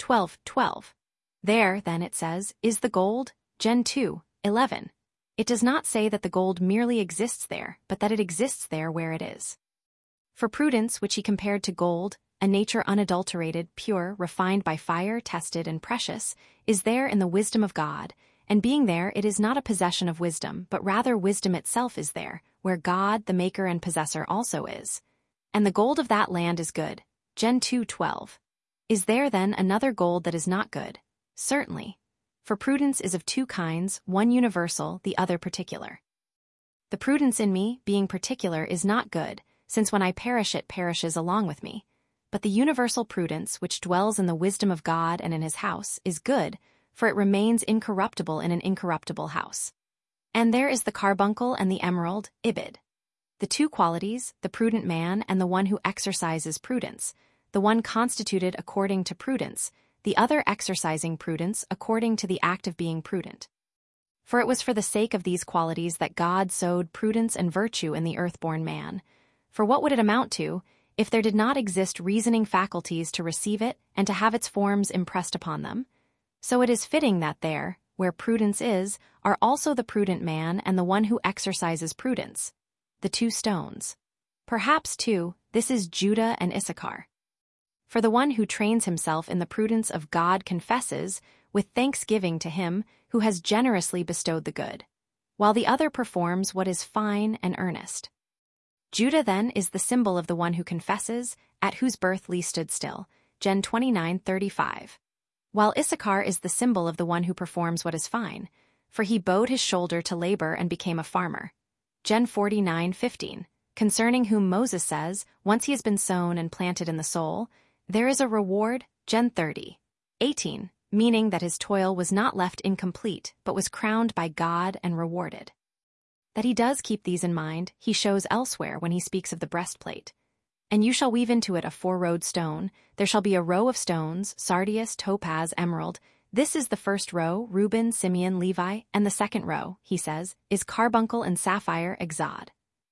12:12. There, then, it says, is the gold, Gen 2:11. It does not say that the gold merely exists there, but that it exists there where it is. For prudence, which he compared to gold, a nature unadulterated, pure, refined by fire, tested and precious, is there in the wisdom of God, and being there it is not a possession of wisdom, but rather wisdom itself is there, where God, the maker and possessor, also is. And the gold of that land is good. Gen 2:12. Is there then another gold that is not good? Certainly. For prudence is of two kinds, one universal, the other particular. The prudence in me, being particular, is not good, since when I perish it perishes along with me. But the universal prudence, which dwells in the wisdom of God and in his house, is good, for it remains incorruptible in an incorruptible house. And there is the carbuncle and the emerald, Ibid. The two qualities, the prudent man and the one who exercises prudence, the one constituted according to prudence, the other exercising prudence according to the act of being prudent. For it was for the sake of these qualities that God sowed prudence and virtue in the earth-born man. For what would it amount to, if there did not exist reasoning faculties to receive it and to have its forms impressed upon them? So it is fitting that there, where prudence is, are also the prudent man and the one who exercises prudence, the two stones. Perhaps, too, this is Judah and Issachar. For the one who trains himself in the prudence of God confesses, with thanksgiving to him who has generously bestowed the good, while the other performs what is fine and earnest. Judah then is the symbol of the one who confesses, at whose birth Lee stood still, Gen 29:35. While Issachar is the symbol of the one who performs what is fine, for he bowed his shoulder to labor and became a farmer. Gen 49:15. Concerning whom Moses says, once he has been sown and planted in the soul, there is a reward, Gen 30:18, meaning that his toil was not left incomplete, but was crowned by God and rewarded. That he does keep these in mind, he shows elsewhere when he speaks of the breastplate. And you shall weave into it a four-rowed stone. There shall be a row of stones, sardius, topaz, emerald. This is the first row, Reuben, Simeon, Levi, and the second row, he says, is carbuncle and sapphire, exod.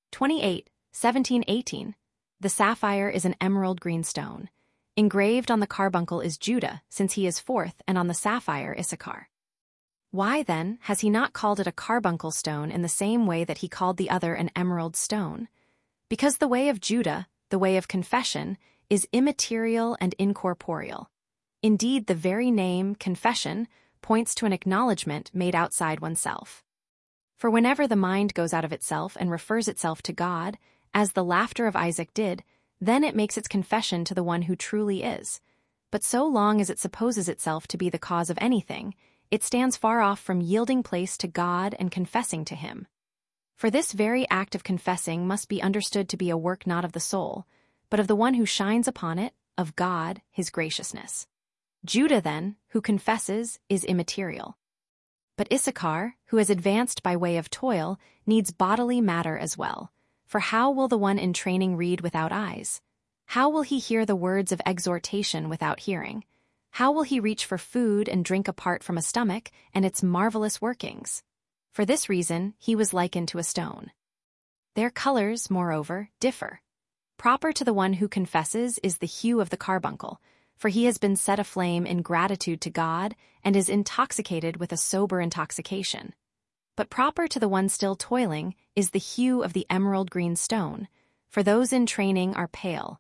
28:17-18. The sapphire is an emerald green stone. Engraved on the carbuncle is Judah, since he is fourth, and on the sapphire Issachar. Why, then, has he not called it a carbuncle stone in the same way that he called the other an emerald stone? Because the way of Judah, the way of confession, is immaterial and incorporeal. Indeed, the very name, confession, points to an acknowledgement made outside oneself. For whenever the mind goes out of itself and refers itself to God, as the laughter of Isaac did, then it makes its confession to the one who truly is. But so long as it supposes itself to be the cause of anything, it stands far off from yielding place to God and confessing to him. For this very act of confessing must be understood to be a work not of the soul, but of the one who shines upon it, of God, his graciousness. Judah, then, who confesses, is immaterial. But Issachar, who has advanced by way of toil, needs bodily matter as well. For how will the one in training read without eyes? How will he hear the words of exhortation without hearing? How will he reach for food and drink apart from a stomach and its marvelous workings? For this reason, he was likened to a stone. Their colors, moreover, differ. Proper to the one who confesses is the hue of the carbuncle, for he has been set aflame in gratitude to God and is intoxicated with a sober intoxication. But proper to the one still toiling is the hue of the emerald green stone, for those in training are pale,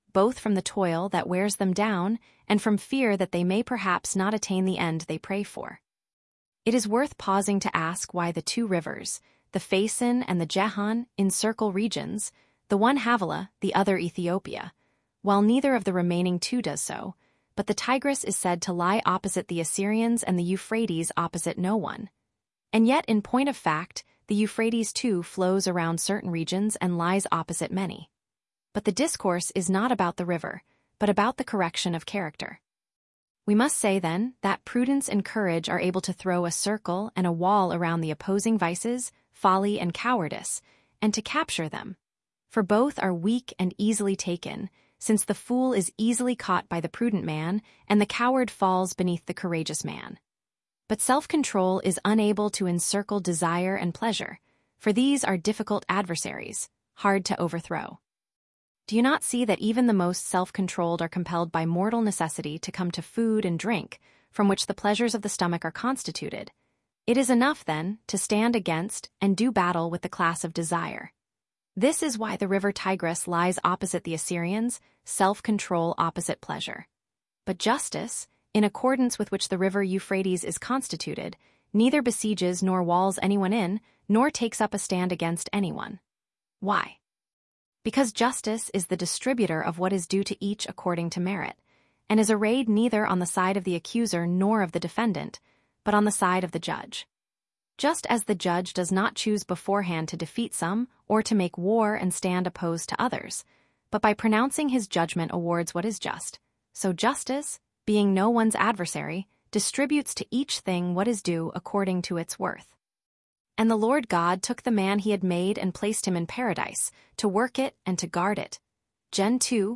both from the toil that wears them down and from fear that they may perhaps not attain the end they pray for. It is worth pausing to ask why the two rivers, the Phason and the Jehan, encircle regions, the one Havilah, the other Ethiopia, while neither of the remaining two does so, but the Tigris is said to lie opposite the Assyrians and the Euphrates opposite no one. And yet, in point of fact, the Euphrates too flows around certain regions and lies opposite many. But the discourse is not about the river, but about the correction of character. We must say, then, that prudence and courage are able to throw a circle and a wall around the opposing vices, folly and cowardice, and to capture them. For both are weak and easily taken, since the fool is easily caught by the prudent man, and the coward falls beneath the courageous man. But self-control is unable to encircle desire and pleasure, for these are difficult adversaries, hard to overthrow. Do you not see that even the most self-controlled are compelled by mortal necessity to come to food and drink, from which the pleasures of the stomach are constituted? It is enough, then, to stand against and do battle with the class of desire. This is why the river Tigris lies opposite the Assyrians, self-control opposite pleasure. But justice, in accordance with which the river Euphrates is constituted, neither besieges nor walls anyone in, nor takes up a stand against anyone. Why? Because justice is the distributor of what is due to each according to merit, and is arrayed neither on the side of the accuser nor of the defendant, but on the side of the judge. Just as the judge does not choose beforehand to defeat some or to make war and stand opposed to others, but by pronouncing his judgment awards what is just, so justice, being no one's adversary, distributes to each thing what is due according to its worth. And the Lord God took the man he had made and placed him in paradise, to work it and to guard it. Gen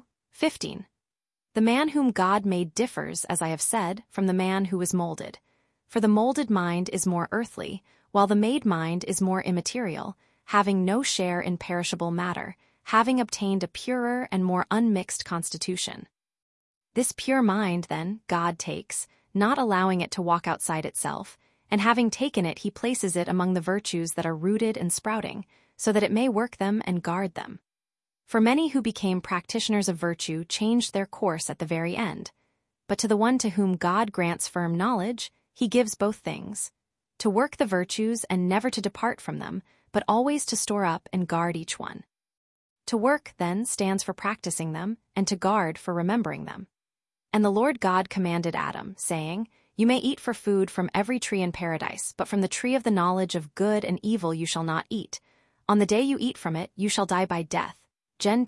2:15. The man whom God made differs, as I have said, from the man who was molded. For the molded mind is more earthly, while the made mind is more immaterial, having no share in perishable matter, having obtained a purer and more unmixed constitution. This pure mind, then, God takes, not allowing it to walk outside itself, and having taken it he places it among the virtues that are rooted and sprouting, so that it may work them and guard them. For many who became practitioners of virtue changed their course at the very end. But to the one to whom God grants firm knowledge, he gives both things, to work the virtues and never to depart from them, but always to store up and guard each one. To work, then, stands for practicing them, and to guard for remembering them. And the Lord God commanded Adam, saying, You may eat for food from every tree in paradise, but from the tree of the knowledge of good and evil you shall not eat. On the day you eat from it, you shall die by death. Gen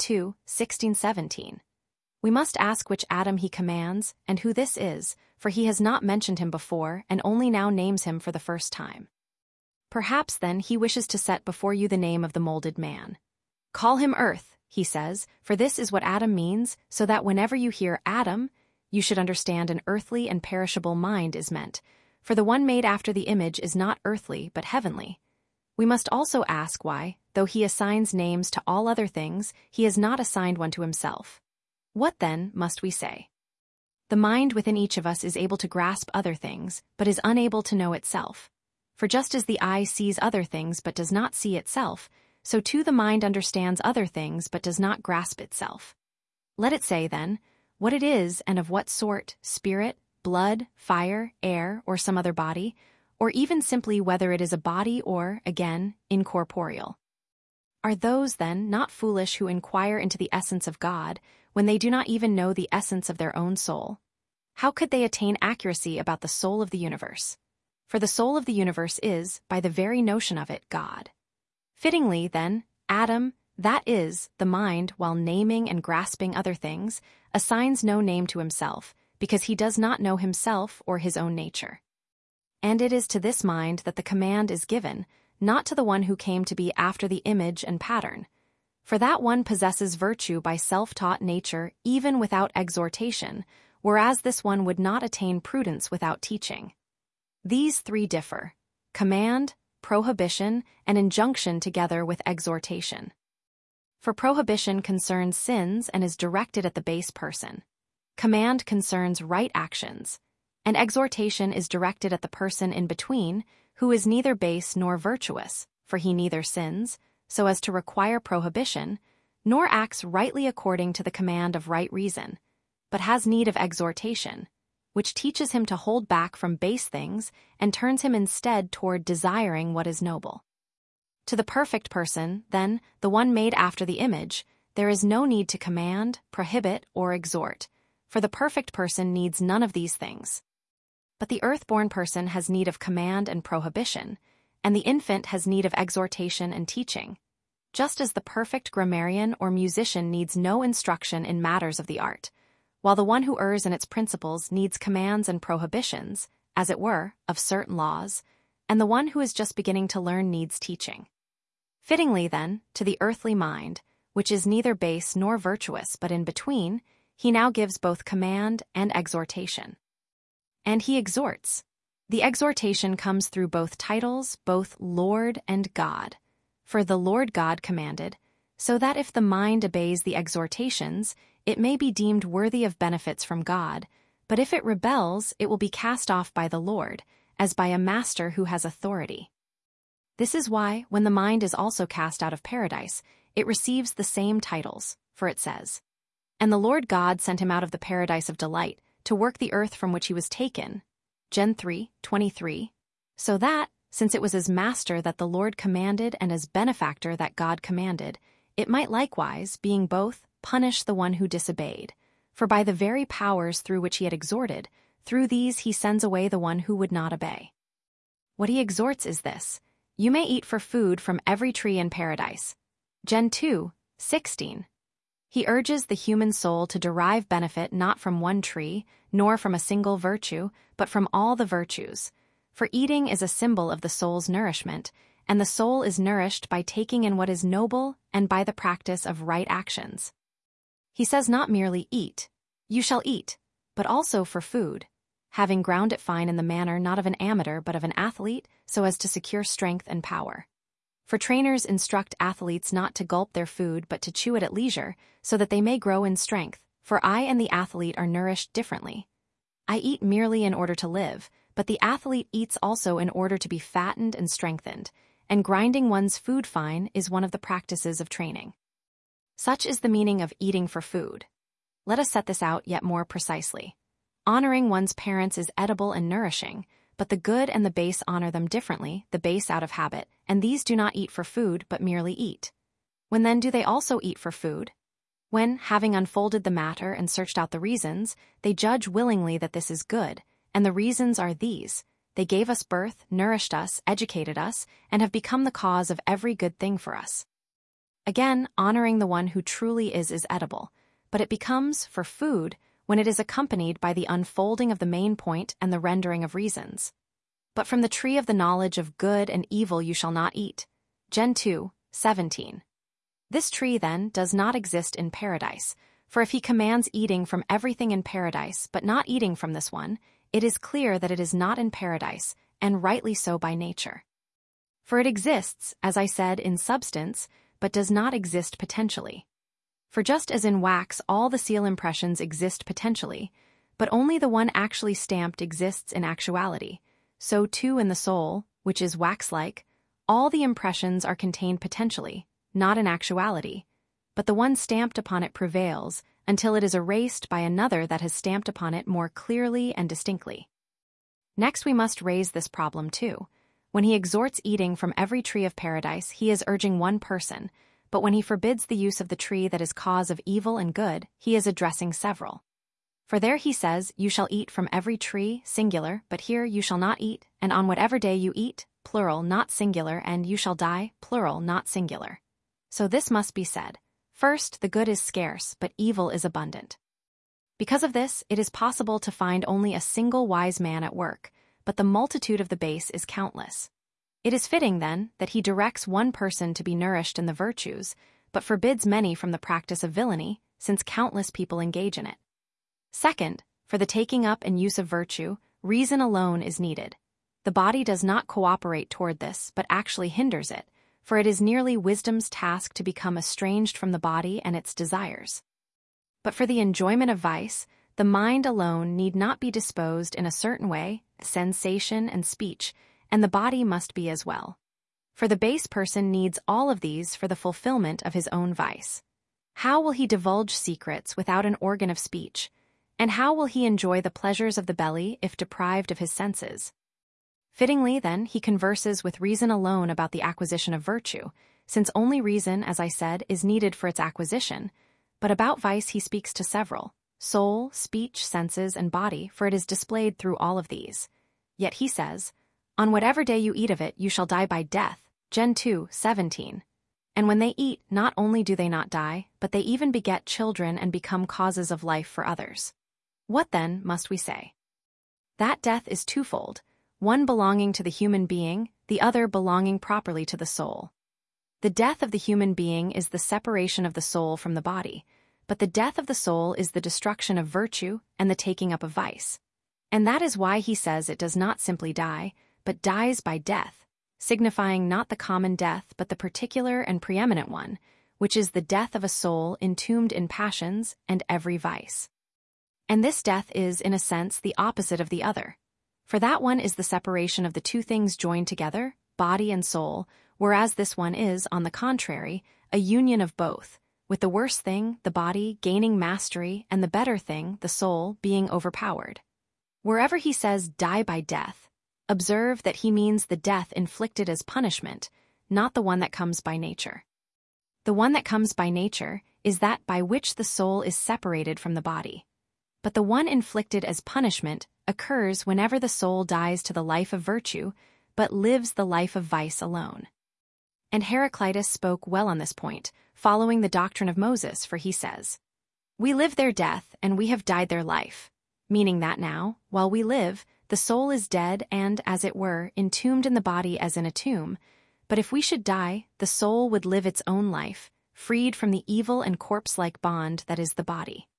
2:16-17. We must ask which Adam he commands, and who this is, for he has not mentioned him before, and only now names him for the first time. Perhaps, then, he wishes to set before you the name of the molded man. Call him Earth, he says, for this is what Adam means, so that whenever you hear Adam, you should understand an earthly and perishable mind is meant, for the one made after the image is not earthly but heavenly. We must also ask why, though he assigns names to all other things, he has not assigned one to himself. What, then, must we say? The mind within each of us is able to grasp other things, but is unable to know itself. For just as the eye sees other things but does not see itself, so too the mind understands other things but does not grasp itself. Let it say, then, what it is and of what sort, spirit, blood, fire, air, or some other body, or even simply whether it is a body or, again, incorporeal. Are those, then, not foolish who inquire into the essence of God, when they do not even know the essence of their own soul? How could they attain accuracy about the soul of the universe? For the soul of the universe is, by the very notion of it, God. Fittingly, then, Adam, that is, the mind, while naming and grasping other things, assigns no name to himself, because he does not know himself or his own nature. And it is to this mind that the command is given, not to the one who came to be after the image and pattern. For that one possesses virtue by self-taught nature even without exhortation, whereas this one would not attain prudence without teaching. These three differ: command, prohibition, and injunction together with exhortation. For prohibition concerns sins and is directed at the base person. Command concerns right actions, and exhortation is directed at the person in between, who is neither base nor virtuous, for he neither sins, so as to require prohibition, nor acts rightly according to the command of right reason, but has need of exhortation, which teaches him to hold back from base things and turns him instead toward desiring what is noble. To the perfect person, then, the one made after the image, there is no need to command, prohibit, or exhort, for the perfect person needs none of these things. But the earth-born person has need of command and prohibition, and the infant has need of exhortation and teaching, just as the perfect grammarian or musician needs no instruction in matters of the art, while the one who errs in its principles needs commands and prohibitions, as it were, of certain laws, and the one who is just beginning to learn needs teaching. Fittingly, then, to the earthly mind, which is neither base nor virtuous but in between, he now gives both command and exhortation. And he exhorts. The exhortation comes through both titles, both Lord and God. For the Lord God commanded, so that if the mind obeys the exhortations, it may be deemed worthy of benefits from God, but if it rebels, it will be cast off by the Lord, as by a master who has authority. This is why, when the mind is also cast out of paradise, it receives the same titles, for it says, "And the Lord God sent him out of the paradise of delight, to work the earth from which he was taken." Gen 3:23. So that, since it was as master that the Lord commanded and as benefactor that God commanded, it might likewise, being both, punish the one who disobeyed. For by the very powers through which he had exhorted, through these he sends away the one who would not obey. What he exhorts is this: you may eat for food from every tree in paradise. Gen 2:16. He urges the human soul to derive benefit not from one tree, nor from a single virtue, but from all the virtues. For eating is a symbol of the soul's nourishment, and the soul is nourished by taking in what is noble and by the practice of right actions. He says not merely eat, you shall eat, but also for food, having ground it fine in the manner not of an amateur but of an athlete, so as to secure strength and power. For trainers instruct athletes not to gulp their food but to chew it at leisure, so that they may grow in strength, for I and the athlete are nourished differently. I eat merely in order to live, but the athlete eats also in order to be fattened and strengthened, and grinding one's food fine is one of the practices of training. Such is the meaning of eating for food. Let us set this out yet more precisely. Honoring one's parents is edible and nourishing, but the good and the base honor them differently, the base out of habit, and these do not eat for food but merely eat. When then do they also eat for food? When, having unfolded the matter and searched out the reasons, they judge willingly that this is good, and the reasons are these: they gave us birth, nourished us, educated us, and have become the cause of every good thing for us. Again, honoring the one who truly is edible, but it becomes, for food, when it is accompanied by the unfolding of the main point and the rendering of reasons. But from the tree of the knowledge of good and evil you shall not eat. Gen 2:17. This tree, then, does not exist in paradise, for if he commands eating from everything in paradise but not eating from this one, it is clear that it is not in paradise, and rightly so by nature. For it exists, as I said, in substance, but does not exist potentially. For just as in wax all the seal impressions exist potentially, but only the one actually stamped exists in actuality, so too in the soul, which is wax-like, all the impressions are contained potentially, not in actuality, but the one stamped upon it prevails until it is erased by another that has stamped upon it more clearly and distinctly. Next we must raise this problem too. When he exhorts eating from every tree of paradise, he is urging one person, but when he forbids the use of the tree that is cause of evil and good, he is addressing several. For there he says, you shall eat from every tree, singular, but here you shall not eat, and on whatever day you eat, plural, not singular, and you shall die, plural, not singular. So this must be said. First, the good is scarce, but evil is abundant. Because of this, it is possible to find only a single wise man at work, but the multitude of the base is countless. It is fitting, then, that he directs one person to be nourished in the virtues, but forbids many from the practice of villainy, since countless people engage in it. Second, for the taking up and use of virtue, reason alone is needed. The body does not cooperate toward this, but actually hinders it, for it is nearly wisdom's task to become estranged from the body and its desires. But for the enjoyment of vice, the mind alone need not be disposed in a certain way, sensation and speech, and the body must be as well. For the base person needs all of these for the fulfillment of his own vice. How will he divulge secrets without an organ of speech? And how will he enjoy the pleasures of the belly if deprived of his senses? Fittingly, then, he converses with reason alone about the acquisition of virtue, since only reason, as I said, is needed for its acquisition, but about vice he speaks to several: soul, speech, senses, and body, for it is displayed through all of these. Yet he says, "On whatever day you eat of it, you shall die by death." Gen 2:17. And when they eat, not only do they not die, but they even beget children and become causes of life for others. What then must we say? That death is twofold, one belonging to the human being, the other belonging properly to the soul. The death of the human being is the separation of the soul from the body, but the death of the soul is the destruction of virtue and the taking up of vice. And that is why he says it does not simply die, but dies by death, signifying not the common death but the particular and preeminent one, which is the death of a soul entombed in passions and every vice. And this death is, in a sense, the opposite of the other. For that one is the separation of the two things joined together, body and soul, whereas this one is, on the contrary, a union of both, with the worse thing, the body, gaining mastery, and the better thing, the soul, being overpowered. Wherever he says die by death, observe that he means the death inflicted as punishment, not the one that comes by nature. The one that comes by nature is that by which the soul is separated from the body. But the one inflicted as punishment occurs whenever the soul dies to the life of virtue, but lives the life of vice alone. And Heraclitus spoke well on this point, following the doctrine of Moses, for he says, "We live their death, and we have died their life," meaning that now, while we live, the soul is dead and, as it were, entombed in the body as in a tomb, but if we should die, the soul would live its own life, freed from the evil and corpse-like bond that is the body.